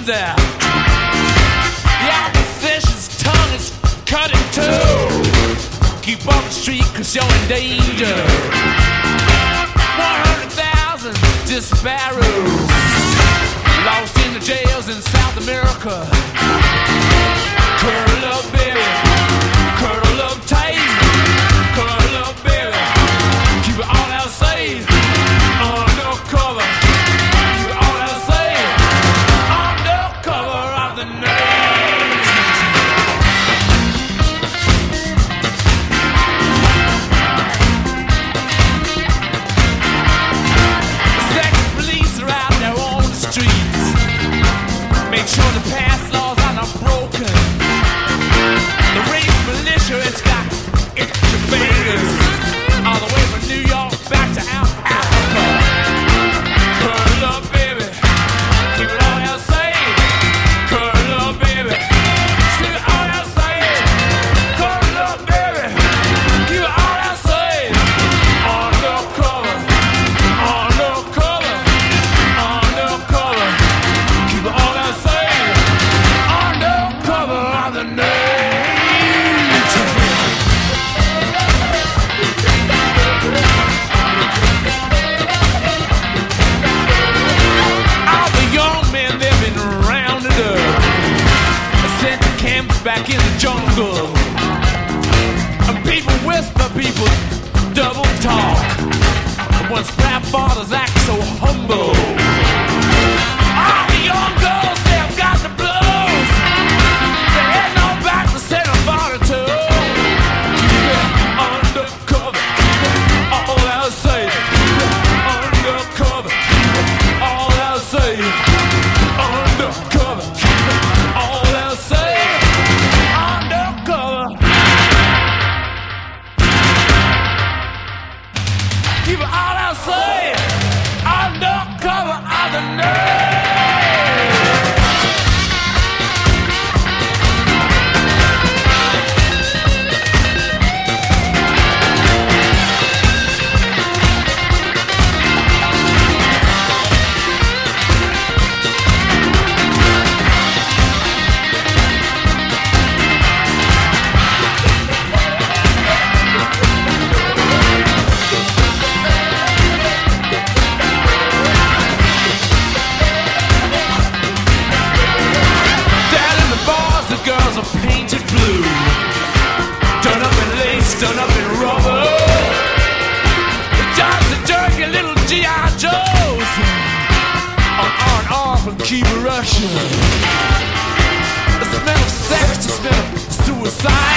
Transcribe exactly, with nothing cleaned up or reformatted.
comes out. The opposition's tongue is cut in two. Keep off the street cause you're in danger. one hundred thousand disparados lost in the jails in South America. Curl up, baby. Curl up tight. Curl up, baby. Keep it all out safe. Undercover. Keep it all out safe. Undercover of the nation. Sex police are out there on the streets. Make sure the past laws are not broken. The race militia has got extra fingers all the way from New York back to Africa. Curl up, baby. Keep it all out safe. Curl up, baby. Keep it all out safe. Curl up, baby. Keep it all out safe. Undercover. Undercover. Undercover. Keep it all out safe. Undercover of the nation. All the young men, they've been rounded up, sent to camps back in the jungle. And people whisper, people double talk. Once black fathers act so humble. All the young girls, they've got the blues. They're heading on back to Santa forty-two. Keep it undercover. All I'll say. Undercover. All I'll say. Undercover. All I'll say. Undercover. Keep it all I'll say. Undercover of the nation. Down in the bars, the girls are painted blue, done up in lace, done up in rubber. The jobs are dirty little G I Joes on R and R from Cuba, Russia. The smell of sex, the smell of suicide.